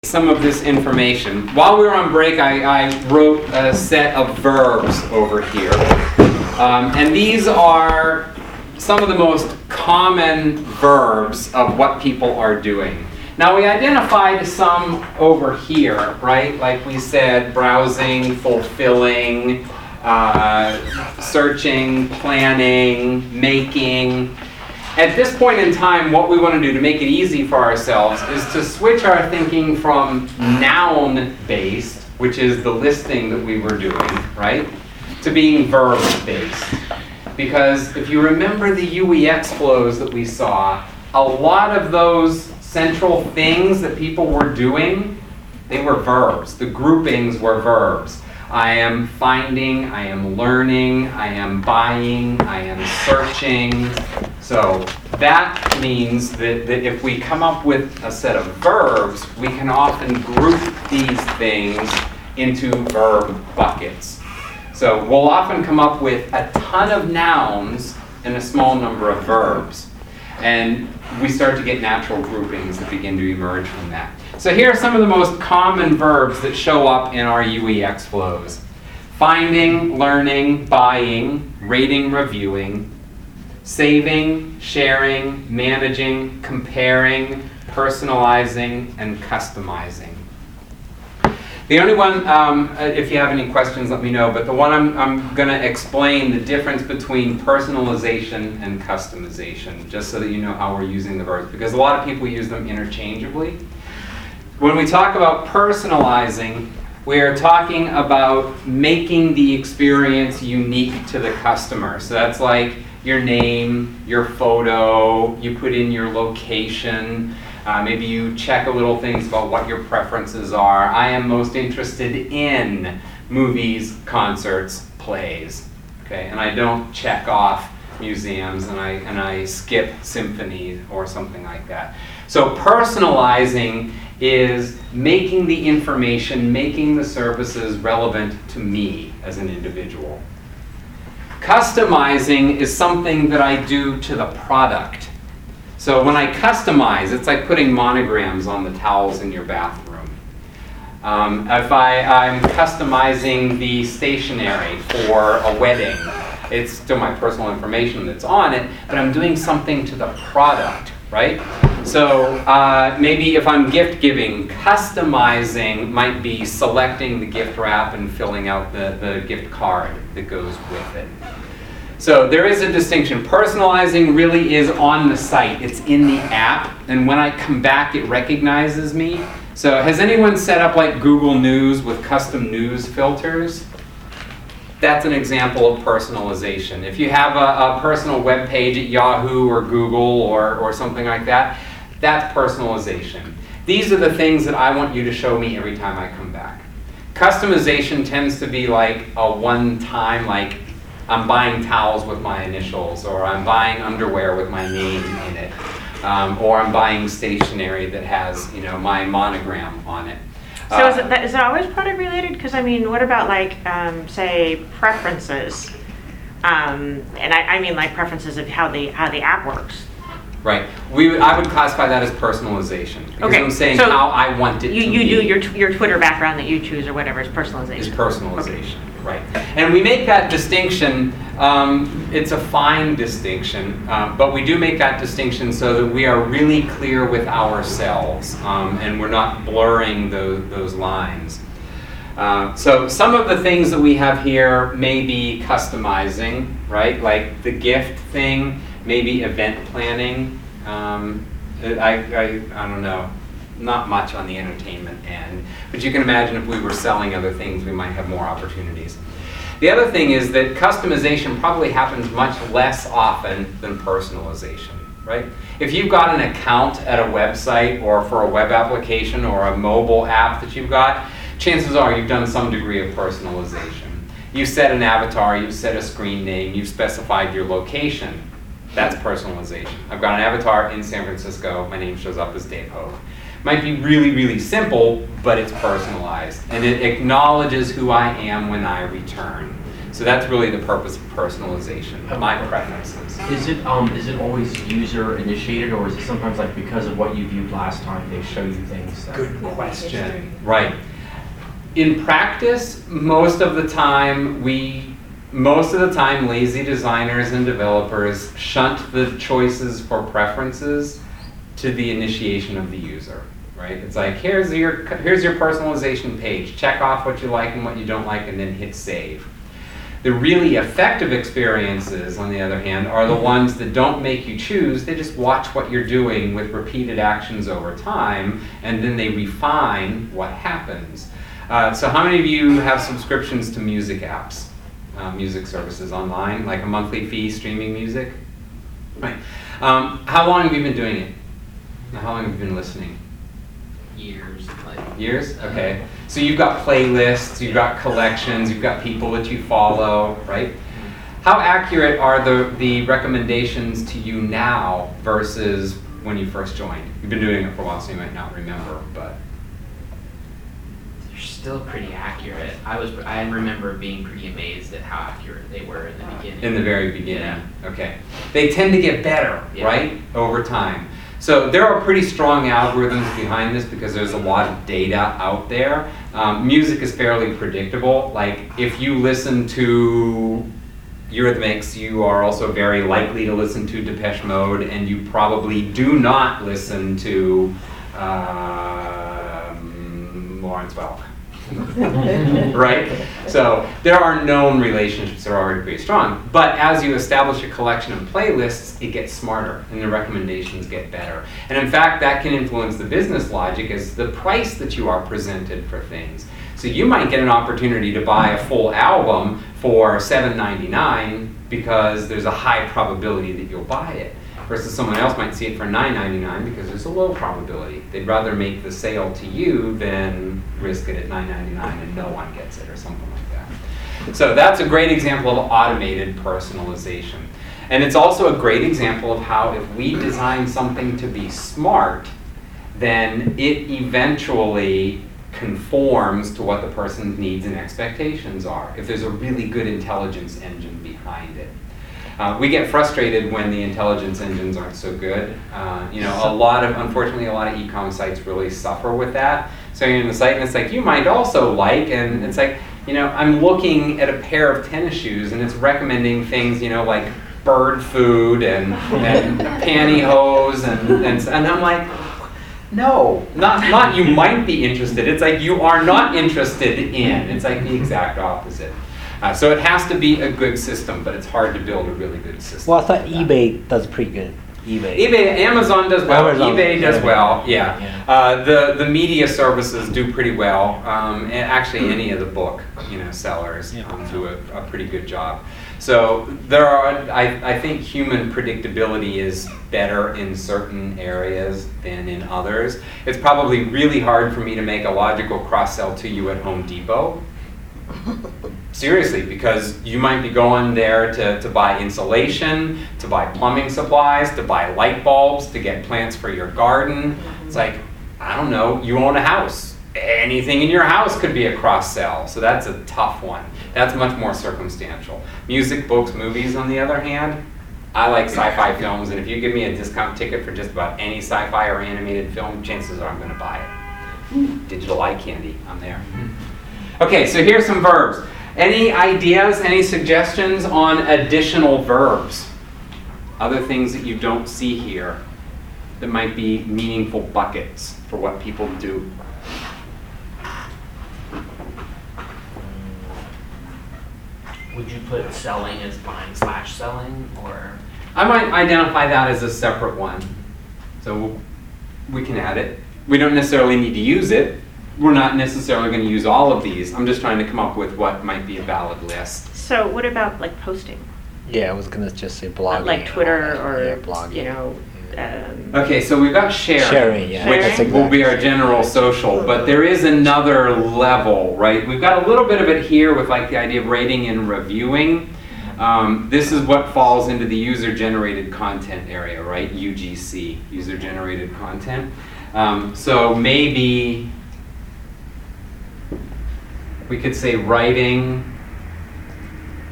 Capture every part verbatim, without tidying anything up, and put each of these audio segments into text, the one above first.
Some of this information. While we were on break, I, I wrote a set of verbs over here. Um, and these are some of the most common verbs of what people are doing. Now we identified some over here, right? Like we said, browsing, fulfilling, uh, searching, planning, making. At this point in time, what we want to do to make it easy for ourselves is to switch our thinking from noun-based, which is the listing that we were doing, right, to being verb-based. Because if you remember the U E X flows that we saw, a lot of those central things that people were doing, they were verbs. The groupings were verbs. I am finding, I am learning, I am buying, I am searching. So that means that, that if we come up with a set of verbs, we can often group these things into verb buckets. So we'll often come up with a ton of nouns and a small number of verbs. And we start to get natural groupings that begin to emerge from that. So here are some of the most common verbs that show up in our U E X flows. Finding, learning, buying, rating, reviewing, saving, sharing, managing, comparing, personalizing, and customizing. The only one, um, if you have any questions, let me know, but the one I'm, I'm going to explain the difference between personalization and customization, just so that you know how we're using the verbs, because a lot of people use them interchangeably. When we talk about personalizing, we are talking about making the experience unique to the customer. So that's like your name, your photo, you put in your location, uh, maybe you check a little things about what your preferences are. I am most interested in movies, concerts, plays. Okay, and I don't check off museums and I and I skip symphonies or something like that. So personalizing is making the information, making the services relevant to me as an individual. Customizing is something that I do to the product. So when I customize, it's like putting monograms on the towels in your bathroom. Um, if I, I'm customizing the stationery for a wedding, it's still my personal information that's on it, but I'm doing something to the product, right? So uh, maybe if I'm gift giving, customizing might be selecting the gift wrap and filling out the, the gift card that goes with it. So there is a distinction. Personalizing really is on the site. It's in the app, and when I come back, it recognizes me. So has anyone set up like Google News with custom news filters? That's an example of personalization. If you have a, a personal web page at Yahoo or Google or, or something like that, that's personalization. These are the things that I want you to show me every time I come back. Customization tends to be like a one-time, like I'm buying towels with my initials, or I'm buying underwear with my name in it, um, or I'm buying stationery that has, you know, my monogram on it. So uh, is it that, is it always product related? Because I mean, what about like um, say preferences? Um, and I, I mean like preferences of how the how the app works. Right. We would, I would classify that as personalization. Because okay. I'm saying so how I want it you, to you be. You do your your Twitter background that you choose or whatever is personalization. Is personalization. Okay. Right. And we make that distinction. Um, it's a fine distinction, um, but we do make that distinction so that we are really clear with ourselves, um, and we're not blurring those, those lines. Uh, so some of the things that we have here may be customizing, right? Like the gift thing, maybe event planning. Um, I, I, I don't know, not much on the entertainment end, but you can imagine if we were selling other things, we might have more opportunities. The other thing is that customization probably happens much less often than personalization, right? If you've got an account at a website or for a web application or a mobile app that you've got, chances are you've done some degree of personalization. You've set an avatar, you've set a screen name, you've specified your location. That's personalization. I've got an avatar in San Francisco, my name shows up as Dave Hogue. Might be really, really simple, but it's personalized. And it acknowledges who I am when I return. So that's really the purpose of personalization, my preferences. Is it um is it always user initiated, or is it sometimes like because of what you viewed last time they show you things that Good question. Right. In practice, most of the time we most of the time lazy designers and developers shunt the choices for preferences to the initiation of the user. Right? It's like here's your here's your personalization page. Check off what you like and what you don't like and then hit save. The really effective experiences, on the other hand, are the ones that don't make you choose. They just watch what you're doing with repeated actions over time, and then they refine what happens. Uh, so how many of you have subscriptions to music apps, uh, music services online, like a monthly fee streaming music? Right. Um, how long have you been doing it? How long have you been listening? Years, like Years? Okay. So you've got playlists, you've got collections, you've got people that you follow, right? How accurate are the, the recommendations to you now versus when you first joined? You've been doing it for a while, so you might not remember, but. they're still pretty accurate. I was I remember being pretty amazed at how accurate they were in the beginning. In the very beginning, Yeah. okay. They tend to get better, Yeah. right, over time. So there are pretty strong algorithms behind this because there's a lot of data out there. Um, music is fairly predictable. Like if you listen to Eurythmics, you are also very likely to listen to Depeche Mode, and you probably do not listen to um, Lawrence Welk. Right? So there are known relationships that are already pretty strong. But as you establish a collection of playlists, it gets smarter and the recommendations get better. And in fact, that can influence the business logic as the price that you are presented for things. So you might get an opportunity to buy a full album for seven ninety-nine because there's a high probability that you'll buy it. Versus someone else might see it for nine ninety-nine because there's a low probability. They'd rather make the sale to you than risk it at nine ninety-nine and no one gets it or something like that. So that's a great example of automated personalization. And it's also a great example of how if we design something to be smart, then it eventually conforms to what the person's needs and expectations are, if there's a really good intelligence engine behind it. Uh, we get frustrated when the intelligence engines aren't so good. Uh, you know, a lot of, unfortunately, a lot of e-com sites really suffer with that. So you're in the site and it's like, you might also like, and it's like, you know, I'm looking at a pair of tennis shoes and it's recommending things, you know, like bird food and, and pantyhose and, and, and I'm like, no, not, not you might be interested. It's like you are not interested in. It's like the exact opposite. Uh, so it has to be a good system, but it's hard to build a really good system. Well, I thought like that. eBay does pretty good. eBay. eBay, Amazon does well. Amazon, eBay does yeah. well. Yeah. Yeah. Uh, the the media services do pretty well. Um, and actually, any of the book you know sellers Yeah. um, do a, a pretty good job. So there are. I I think human predictability is better in certain areas than in others. It's probably really hard for me to make a logical cross sell to you at Home Depot. Seriously, because you might be going there to, to buy insulation, to buy plumbing supplies, to buy light bulbs, to get plants for your garden. It's like, I don't know, you own a house. Anything in your house could be a cross-sell, so that's a tough one. That's much more circumstantial. Music, books, movies, on the other hand, I like sci-fi films, and if you give me a discount ticket for just about any sci-fi or animated film, chances are I'm going to buy it. Digital eye candy, I'm there. Okay, so here's some verbs. Any ideas, any suggestions on additional verbs? Other things that you don't see here that might be meaningful buckets for what people do. Would you put selling as buying slash selling, or? I might identify that as a separate one. So we can add it. We don't necessarily need to use it. We're not necessarily going to use all of these. I'm just trying to come up with what might be a valid list. So what about like posting? Yeah, I was gonna just say blogging. Like Twitter and all or, that. Yeah, blogging. you know, um, Okay, so we've got sharing, Sharing, yeah, which that's will be exactly- our general social, but there is another level, right? We've got a little bit of it here with like the idea of rating and reviewing. Um, this is what falls into the user-generated content area, right? U G C, user-generated content. Um, so maybe we could say writing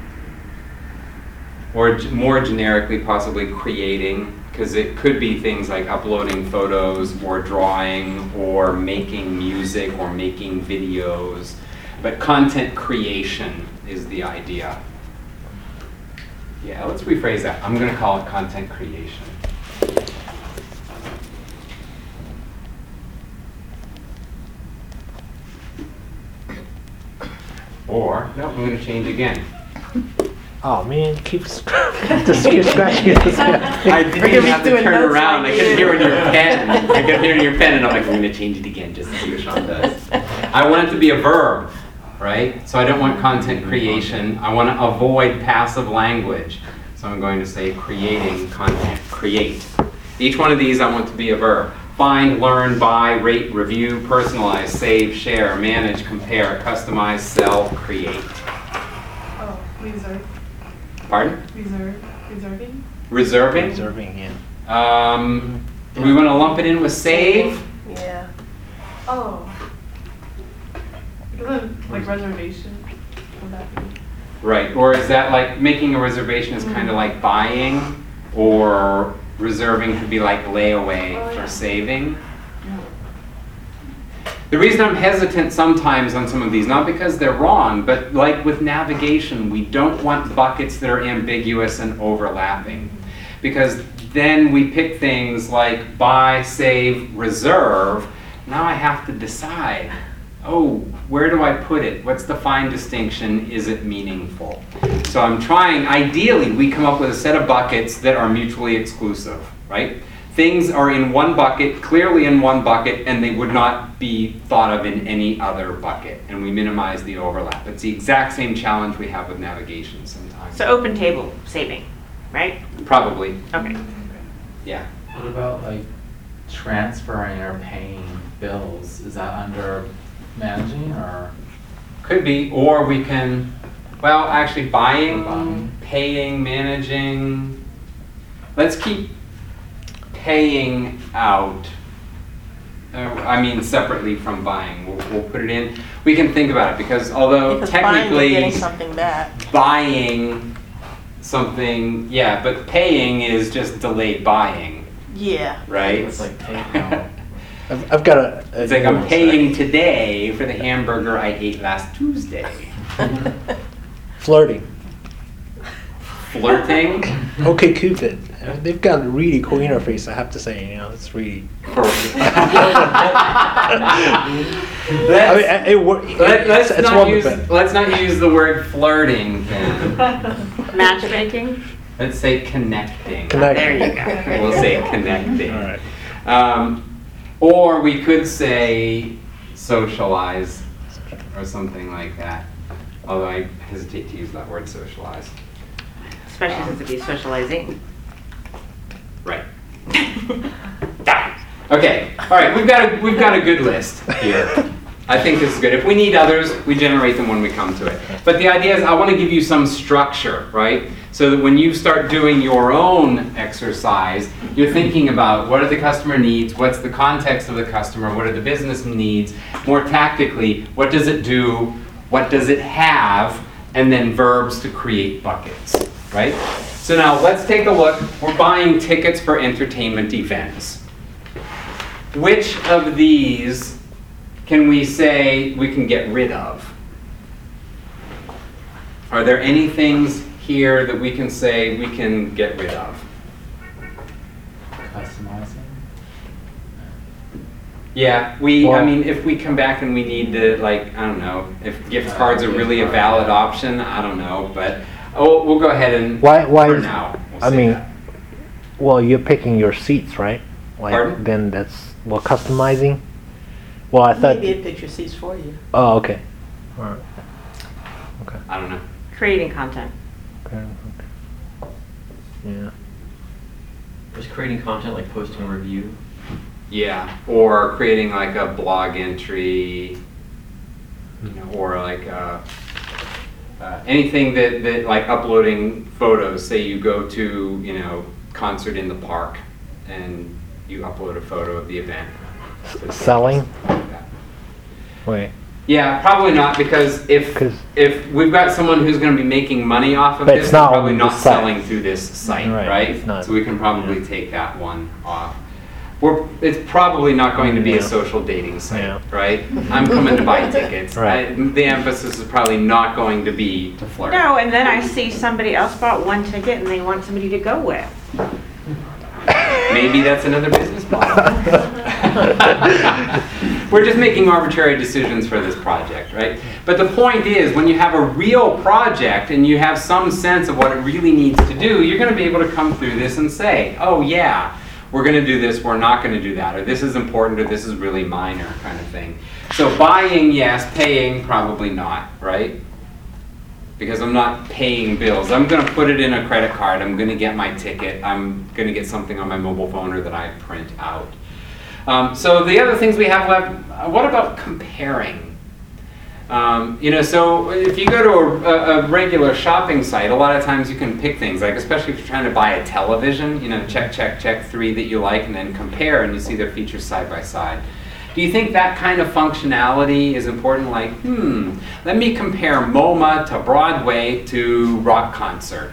or g- more generically, possibly creating, because it could be things like uploading photos or drawing or making music or making videos. But content creation is the idea. Yeah, let's rephrase that. I'm going to call it content creation. Or, no, I'm going to change again. Oh man, keep just keep scratching it. I didn't even have to turn around. I could hear it in your pen. I could hear it in your pen, and I'm like, I'm going to change it again just to see what Sean does. I want it to be a verb, right? So I don't want content creation. I want to avoid passive language. So I'm going to say creating content. Create. Each one of these I want to be a verb. Find, learn, buy, rate, review, personalize, save, share, manage, compare, customize, sell, create. Oh, reserve, Pardon? reserve, reserving? Reserving? Observing, yeah. Um, do we want to lump it in with save? Yeah. Oh. Isn't like reservation? Would that be? Right, or is that like making a reservation is kind of like buying, or reserving could be like layaway Oh, for yeah. saving? The reason I'm hesitant sometimes on some of these, not because they're wrong, but like with navigation, we don't want buckets that are ambiguous and overlapping. Because then we pick things like buy, save, reserve. Now I have to decide, oh, where do I put it? What's the fine distinction? Is it meaningful? So I'm trying, ideally, we come up with a set of buckets that are mutually exclusive, right? Things are in one bucket, clearly in one bucket, and they would not be thought of in any other bucket. And we minimize the overlap. It's the exact same challenge we have with navigation sometimes. So open table saving, right? Probably, Okay. yeah. What about like transferring or paying bills? Is that under managing or? Could be, or we can, well, actually buying, Buying. paying, managing. Let's keep paying out, uh, I mean separately from buying. We'll, we'll put it in. We can think about it because although Because buying, you're technically getting something back. buying something, yeah, but paying is just delayed buying, Yeah. right? It's like PayPal. I've, I've got a. a It's like I'm nuance, paying right? today for the hamburger I ate last Tuesday. Flirting. Flirting. Okay, Cupid. Uh, They've got a really cool interface. I have to say, you know, it's really. I mean, let's, I- it works. let, let's it's not one of use the best. let's not use the word flirting then. Matchmaking? Let's say connecting. Connect- There you go. We'll say connecting. All right. Um, or we could say socialize or something like that. Although I hesitate to use that word socialize. Especially since it'd be socializing. Right. Okay. All right. We've got a we've got a good list here. I think this is good. If we need others, we generate them when we come to it. But the idea is I want to give you some structure, right? So that when you start doing your own exercise, you're thinking about what are the customer needs, what's the context of the customer, what are the business needs, more tactically, what does it do, what does it have, and then verbs to create buckets, right? So now let's take a look. We're buying tickets for entertainment events. Which of these can we say we can get rid of? Are there any things here that we can say we can get rid of? Customizing? Yeah, we, I Well- mean, if we come back and we need to, like, I don't know, if gift cards are really a valid option, I don't know, but oh, we'll go ahead and, Why? Why? for is- now, we'll I say mean, that. well, you're picking your seats, right? Like, Pardon? then that's well customizing. Well, I thought. Maybe it picks your seats for you. Oh, okay. All right. Okay. I don't know. Creating content. Okay. Yeah. Was creating content like posting a review? Yeah, or creating like a blog entry, you know, or like uh, uh, anything that, that like uploading photos. Say you go to, you know, concert in the park and you upload a photo of the event. Selling? Like that. Wait. Yeah, probably not, because if 'Cause- if we've got someone who's going to be making money off of But this, it's they're not probably on not the site. selling through this site, Right, right? it's not- So we can probably take that one off. We're, it's probably not going to be a Yeah. social dating site, Yeah. right? I'm coming to buy tickets. Right. I, the emphasis is probably not going to be to flirt. No, and then I see somebody else bought one ticket and they want somebody to go with. Maybe that's another business model. We're just making arbitrary decisions for this project, right? But the point is, when you have a real project and you have some sense of what it really needs to do, you're going to be able to come through this and say, oh yeah, we're going to do this, we're not going to do that, or this is important, or this is really minor, kind of thing. So buying, yes. Paying, probably not, right? Because I'm not paying bills. I'm going to put it in a credit card. I'm going to get my ticket. I'm going to get something on my mobile phone or that I print out. Um, so the other things we have left, uh, what about comparing? Um, you know, so if you go to a, a regular shopping site, a lot of times you can pick things, like especially if you're trying to buy a television, you know, check, check, check three that you like and then compare and you see their features side by side. Do you think that kind of functionality is important? Like, hmm, let me compare MoMA to Broadway to rock concert,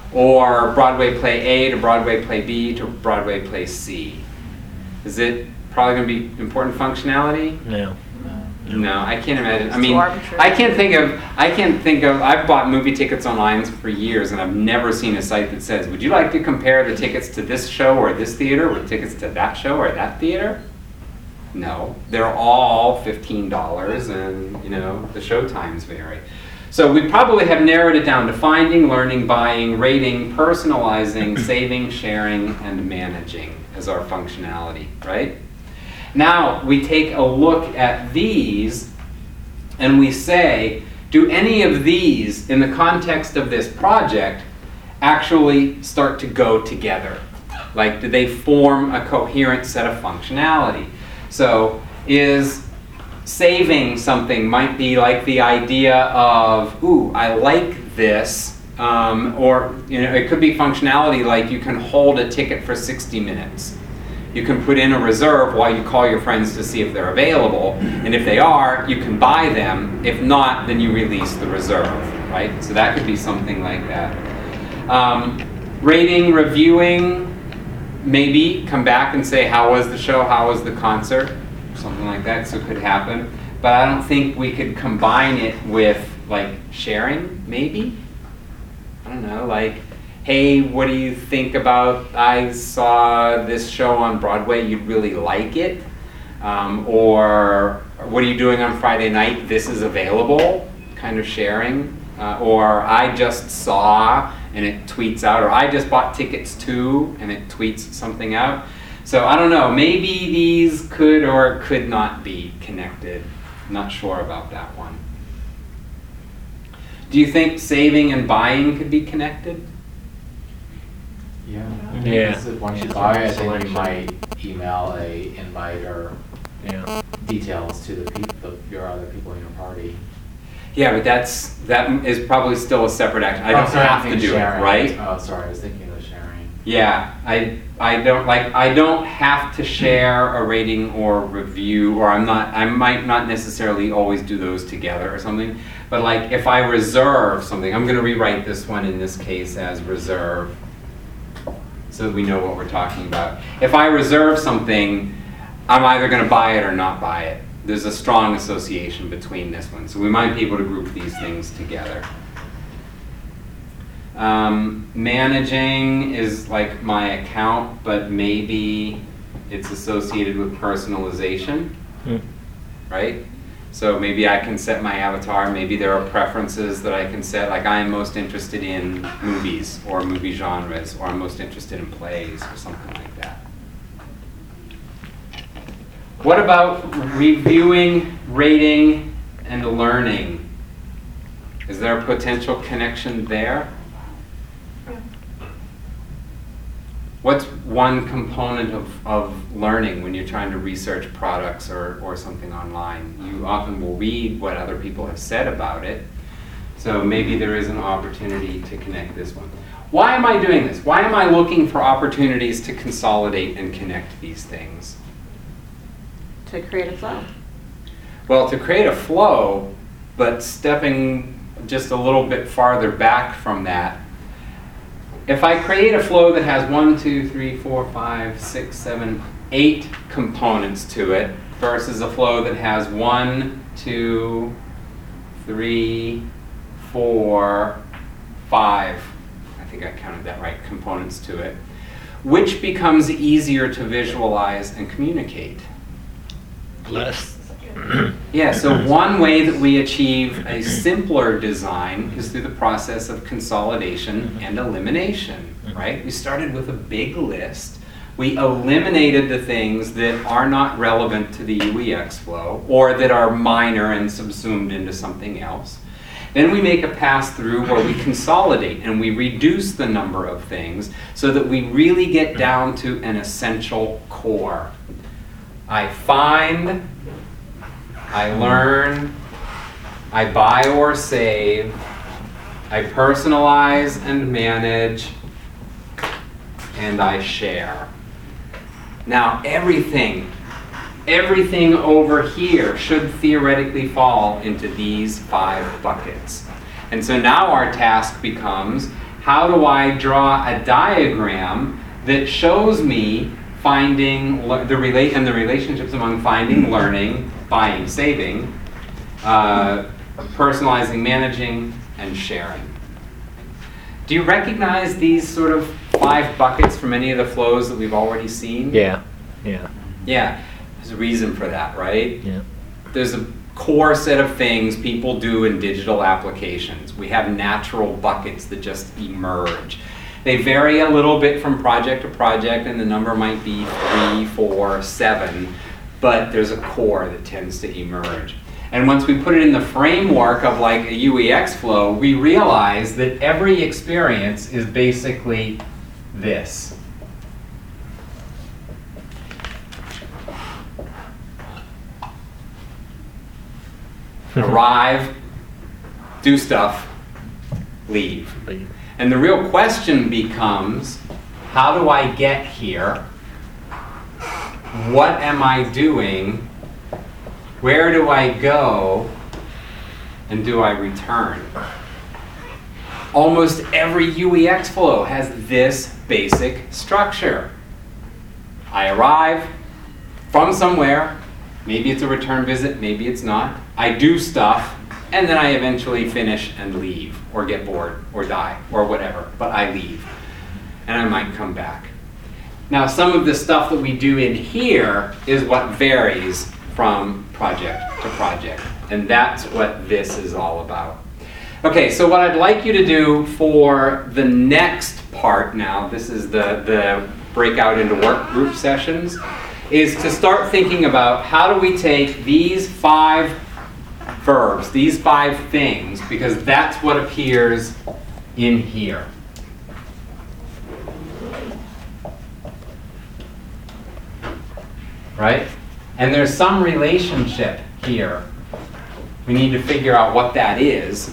or Broadway play A to Broadway play B to Broadway play C. Is it probably going to be important functionality? No. No, I can't imagine. I It's mean, too arbitrary. I can't think of. I can't think of. I've bought movie tickets online for years, and I've never seen a site that says, "Would you like to compare the tickets to this show or this theater with tickets to that show or that theater?" No, they're all fifteen dollars, and you know the show times vary. So we probably have narrowed it down to finding, learning, buying, rating, personalizing, saving, sharing, and managing as our functionality, right? Now we take a look at these and we say, do any of these, in the context of this project, actually start to go together? Like, do they form a coherent set of functionality? So is saving something might be like the idea of, ooh, I like this, um, or you know, it could be functionality like you can hold a ticket for sixty minutes. You can put in a reserve while you call your friends to see if they're available, and if they are, you can buy them. If not, then you release the reserve, right? So that could be something like that. Um, rating, reviewing, maybe come back and say, how was the show, how was the concert, something like that, so it could happen. But I don't think we could combine it with like sharing, maybe? I don't know, like, hey, what do you think about, I saw this show on Broadway, you'd really like it? Um, or what are you doing on Friday night, this is available, kind of sharing. Uh, or I just saw, and it tweets out, or I just bought tickets to, and it tweets something out. So I don't know, maybe these could or could not be connected. Not sure about that one. Do you think saving and buying could be connected? Yeah. Yeah. Because if Once you It's buy a it, then selection. you might email a invite or Yeah. details to the people, your other people in your party. Yeah, but that's, that is probably still a separate action. I Oh, don't sorry, have I'm to do it, sharing. right? Oh, sorry, I was thinking of sharing. Yeah, I, I don't like, I don't have to share a rating or review, or I'm not, I might not necessarily always do those together or something. But like if I reserve something, I'm gonna rewrite this one in this case as reserve, so that we know what we're talking about. If I reserve something, I'm either gonna buy it or not buy it. There's a strong association between this one. So we might be able to group these things together. Um, managing is like my account, but maybe it's associated with personalization, Mm. right? So maybe I can set my avatar, maybe there are preferences that I can set, like I am most interested in movies or movie genres, or I'm most interested in plays or something like that. What about reviewing, rating, and learning? Is there a potential connection there? What's one component of, of learning when you're trying to research products or, or something online? You often will read what other people have said about it. So maybe there is an opportunity to connect this one. Why am I doing this? Why am I looking for opportunities to consolidate and connect these things? To create a flow. Well, to create a flow, but stepping just a little bit farther back from that, if I create a flow that has one, two, three, four, five, six, seven, eight components to it versus a flow that has one, two, three, four, five, I think I counted that right, components to it, which becomes easier to visualize and communicate? Less. Yeah, so one way that we achieve a simpler design is through the process of consolidation and elimination, right? We started with a big list. We eliminated the things that are not relevant to the U E X flow or that are minor and subsumed into something else. Then we make a pass through where we consolidate and we reduce the number of things so that we really get down to an essential core. I find, I learn, I buy or save, I personalize and manage, and I share. Now everything, everything over here should theoretically fall into these five buckets. And so now our task becomes, how do I draw a diagram that shows me finding the relate and the relationships among finding, learning, buying, saving, uh, personalizing, managing, and sharing. Do you recognize these sort of five buckets from any of the flows that we've already seen? Yeah, yeah, Yeah, there's a reason for that, right? yeah. There's a core set of things people do in digital applications. We have natural buckets that just emerge. They vary a little bit from project to project, and the number might be three, four, seven, but there's a core that tends to emerge. And once we put it in the framework of like a U E X flow, we realize that every experience is basically this. Arrive, do stuff, leave. Leave. And the real question becomes, how do I get here? What am I doing? Where do I go? And do I return? Almost every U E X flow has this basic structure. I arrive from somewhere. Maybe it's a return visit, maybe it's not. I do stuff, and then I eventually finish and leave, or get bored, or die, or whatever, but I leave. And I might come back. Now, some of the stuff that we do in here is what varies from project to project, and that's what this is all about. Okay, so what I'd like you to do for the next part now, this is the, the breakout into work group sessions, is to start thinking about how do we take these five verbs, these five things, because that's what appears in here. Right? And there's some relationship here. We need to figure out what that is.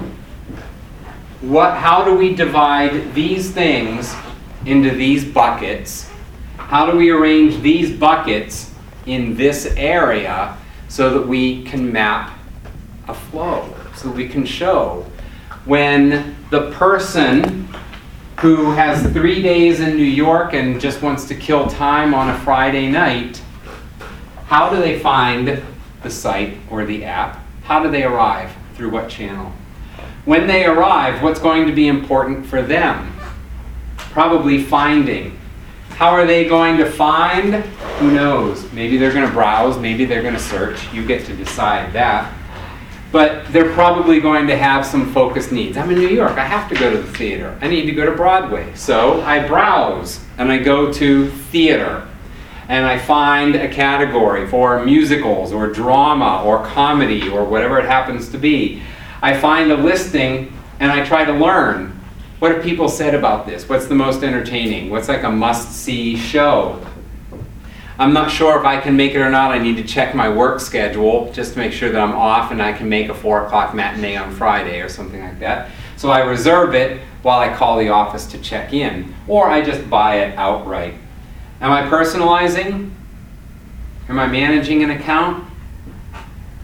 What, how do we divide these things into these buckets? How do we arrange these buckets in this area so that we can map a flow, so we can show when the person who has three days in New York and just wants to kill time on a Friday night, how do they find the site or the app? How do they arrive? Through what channel? When they arrive, what's going to be important for them? Probably finding. How are they going to find? Who knows? Maybe they're going to browse, maybe they're going to search. You get to decide that. But they're probably going to have some focused needs. I'm in New York, I have to go to the theater. I need to go to Broadway. So I browse and I go to theater. And I find a category for musicals or drama or comedy or whatever it happens to be. I find a listing and I try to learn. What have people said about this? What's the most entertaining? What's like a must-see show? I'm not sure if I can make it or not. I need to check my work schedule just to make sure that I'm off and I can make a four o'clock matinee on Friday or something like that. So I reserve it while I call the office to check in. Or I just buy it outright. Am I personalizing? Am I managing an account?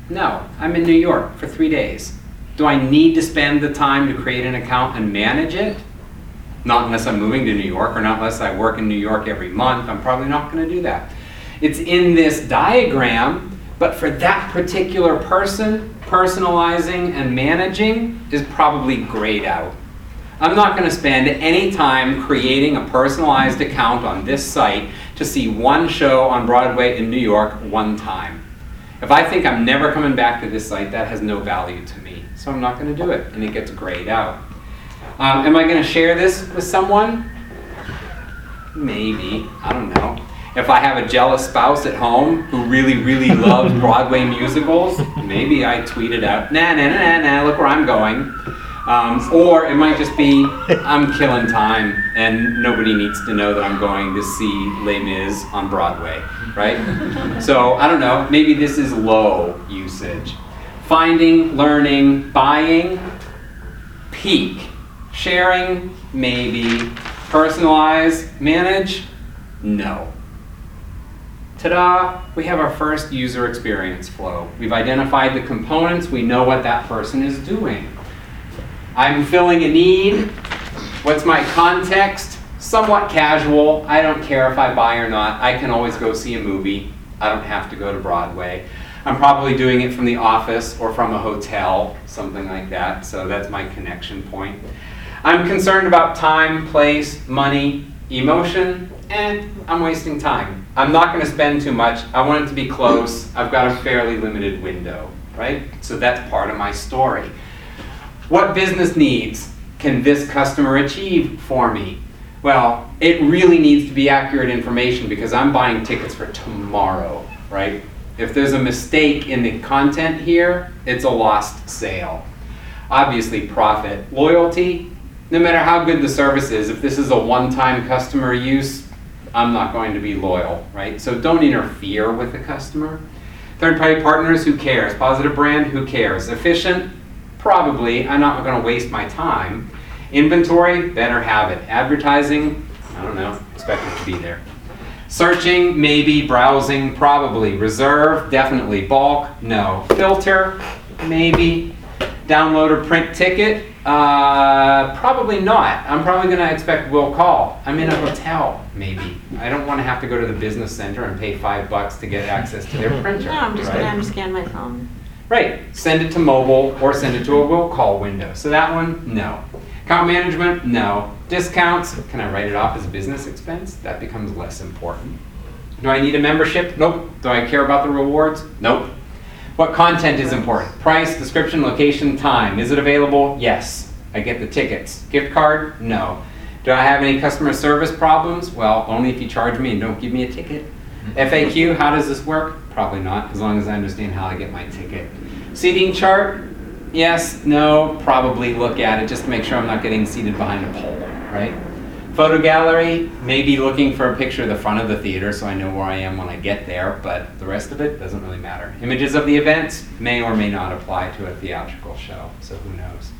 No, I'm in New York for three days. Do I need to spend the time to create an account and manage it? Not unless I'm moving to New York, or not unless I work in New York every month. I'm probably not going to do that. It's in this diagram, but for that particular person, personalizing and managing is probably grayed out. I'm not going to spend any time creating a personalized account on this site to see one show on Broadway in New York one time. If I think I'm never coming back to this site, that has no value to me. So I'm not going to do it, and it gets grayed out. Um, am I going to share this with someone? Maybe. I don't know. If I have a jealous spouse at home who really, really loves Broadway musicals, maybe I tweet it out, nah, nah, nah, nah, nah, look where I'm going. Um, or it might just be, I'm killing time and nobody needs to know that I'm going to see Les Mis on Broadway, right? So I don't know, maybe this is low usage. Finding, learning, buying, peak. Sharing, maybe. Personalize, manage, no. Ta-da, we have our first user experience flow. We've identified the components, we know what that person is doing. I'm filling a need. What's my context? Somewhat casual. I don't care if I buy or not. I can always go see a movie. I don't have to go to Broadway. I'm probably doing it from the office or from a hotel, something like that. So that's my connection point. I'm concerned about time, place, money, emotion, and I'm wasting time. I'm not going to spend too much. I want it to be close. I've got a fairly limited window, right? So that's part of my story. What business needs can this customer achieve for me? Well, it really needs to be accurate information because I'm buying tickets for tomorrow, right? If there's a mistake in the content here, it's a lost sale. Obviously, profit. Loyalty, no matter how good the service is, if this is a one-time customer use, I'm not going to be loyal, right? So don't interfere with the customer. Third-party partners, who cares? Positive brand, who cares? Efficient? Probably. I'm not going to waste my time. Inventory, better have it. Advertising, I don't know, expect it to be there. Searching, maybe. Browsing, probably. Reserve, definitely. Bulk, no. Filter, maybe. Download or print ticket, uh, probably not. I'm probably going to expect will call. I'm in a hotel, maybe. I don't want to have to go to the business center and pay five bucks to get access to their printer. No, I'm just right? going to scan my phone. Right. Send it to mobile or send it to a will call window. So that one, no. Account management, no. Discounts, can I write it off as a business expense? That becomes less important. Do I need a membership? Nope. Do I care about the rewards? Nope. What content is important? Price, description, location, time. Is it available? Yes. I get the tickets. Gift card? No. Do I have any customer service problems? Well, only if you charge me and don't give me a ticket. F A Q, how does this work? Probably not, as long as I understand how I get my ticket. Seating chart? Yes, no, probably look at it just to make sure I'm not getting seated behind a pole, right? Photo gallery, maybe looking for a picture of the front of the theater so I know where I am when I get there, but the rest of it doesn't really matter. Images of the events may or may not apply to a theatrical show, so who knows.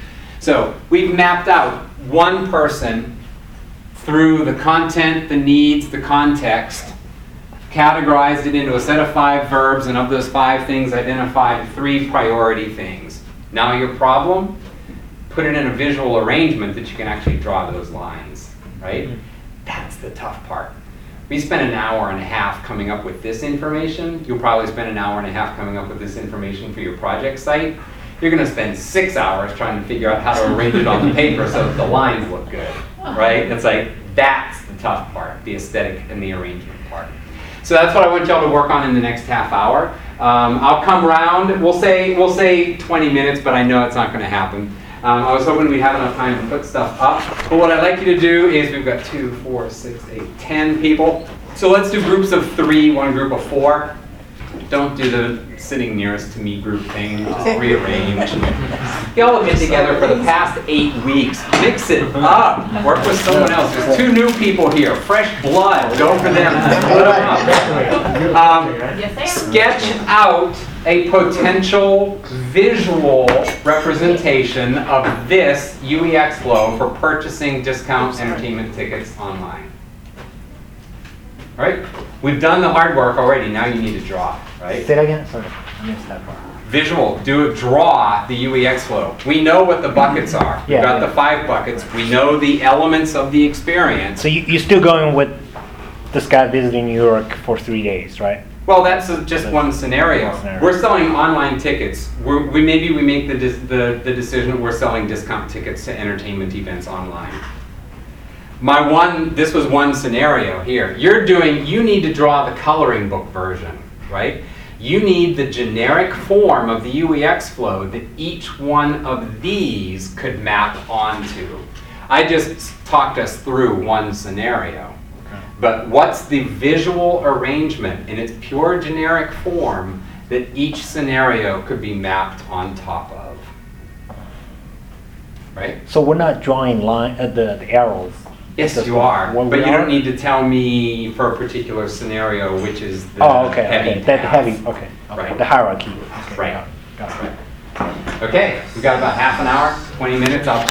So we've mapped out one person through the content, the needs, the context, categorized it into a set of five verbs, and of those five things identified three priority things. Now your problem, put it in a visual arrangement that you can actually draw those lines, right? That's the tough part. We spent an hour and a half coming up with this information. You'll probably spend an hour and a half coming up with this information for your project site. You're going to spend six hours trying to figure out how to arrange it on the paper so that the lines look good, right? It's like, that's the tough part, the aesthetic and the arrangement part. So that's what I want y'all to work on in the next half hour. Um, I'll come round, we'll say, we'll say twenty minutes, but I know it's not going to happen. Um, I was hoping we'd have enough time to put stuff up. But what I'd like you to do is, we've got two, four, six, eight, ten people. So let's do groups of three, one group of four. Don't do the sitting nearest to me group thing, just rearrange. Y'all have been together for the past eight weeks. Mix it up. Work with someone else. There's two new people here. Fresh blood. Go for them. Split them up. Um, sketch out a potential visual representation of this U E X flow for purchasing discount entertainment tickets online. All right? We've done the hard work already. Now you need to draw, right? Say that again. Sorry. missed that part. Visual, do a draw the U E X flow. We know what the buckets are. We've Yeah, got yeah. the five buckets. We know the elements of the experience. So you, you're still going with this guy visiting New York for three days, right? Well, that's a- just one scenario. One scenario. We're selling online tickets. We're, we maybe we make the, dis- the the decision that we're selling discount tickets to entertainment events online. My one, this was one scenario here. You're doing, you need to draw the coloring book version, right? You need the generic form of the U E X flow that each one of these could map onto. I just talked us through one scenario. But what's the visual arrangement in its pure generic form that each scenario could be mapped on top of? Right? So we're not drawing line, uh, the, the arrows. Yes, That's you what- are. what But we you are? don't need to tell me for a particular scenario which is the Oh, okay, heavy okay, that path. heavy, okay, okay, Right. the hierarchy. Okay, Right. got it, got it. Okay, we got about half an hour, twenty minutes. I'll check